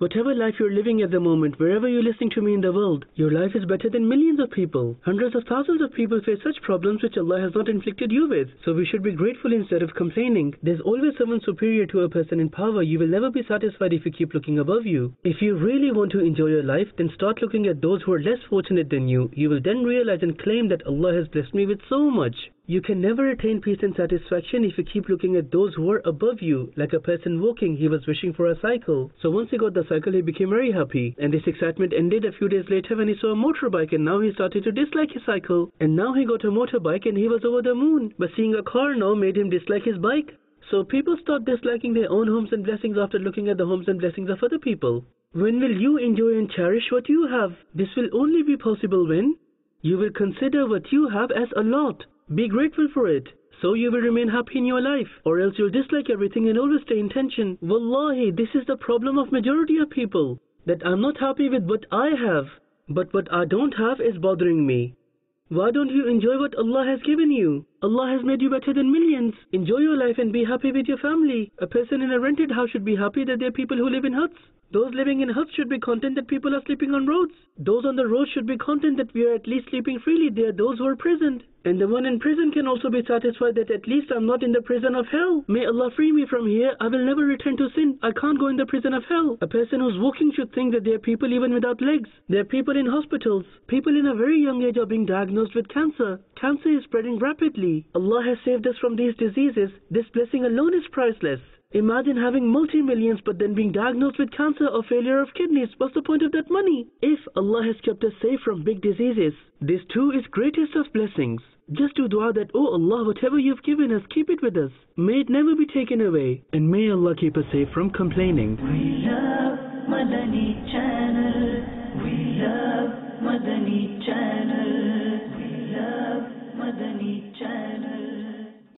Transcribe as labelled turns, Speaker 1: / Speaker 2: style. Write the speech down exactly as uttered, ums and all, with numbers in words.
Speaker 1: Whatever life you're living at the moment, wherever you're listening to me in the world, your life is better than millions of people. Hundreds of thousands of people face such problems which Allah has not inflicted you with. So we should be grateful instead of complaining. There's always someone superior to a person in power. You will never be satisfied if you keep looking above you. If you really want to enjoy your life, then start looking at those who are less fortunate than you. You will then realize and claim that Allah has blessed me with so much. You can never attain peace and satisfaction if you keep looking at those who are above you. Like a person walking, he was wishing for a cycle. So once he got the cycle, he became very happy. And this excitement ended a few days later when he saw a motorbike, and now he started to dislike his cycle. And now he got a motorbike and he was over the moon. But seeing a car now made him dislike his bike. So people start disliking their own homes and blessings after looking at the homes and blessings of other people. When will you enjoy and cherish what you have? This will only be possible when you will consider what you have as a lot. Be grateful for it, so you will remain happy in your life, or else you'll dislike everything and always stay in tension. Wallahi, this is the problem of majority of people, that I'm not happy with what I have, but what I don't have is bothering me. Why don't you enjoy what Allah has given you? Allah has made you better than millions. Enjoy your life and be happy with your family. A person in a rented house should be happy that there are people who live in huts. Those living in huts should be content that people are sleeping on roads. Those on the road should be content that we are at least sleeping freely. There are those who are imprisoned. And the one in prison can also be satisfied that at least I'm not in the prison of hell. May Allah free me from here. I will never return to sin. I can't go in the prison of hell. A person who's walking should think that there are people even without legs. There are people in hospitals. People in a very young age are being diagnosed with cancer. Cancer is spreading rapidly. Allah has saved us from these diseases. This blessing alone is priceless. Imagine having multi-millions but then being diagnosed with cancer or failure of kidneys. What's the point of that money? If Allah has kept us safe from big diseases, this too is greatest of blessings. Just do dua that, oh Allah, whatever you've given us, keep it with us. May it never be taken away. And may Allah keep us safe from complaining.
Speaker 2: We love Madani Channel.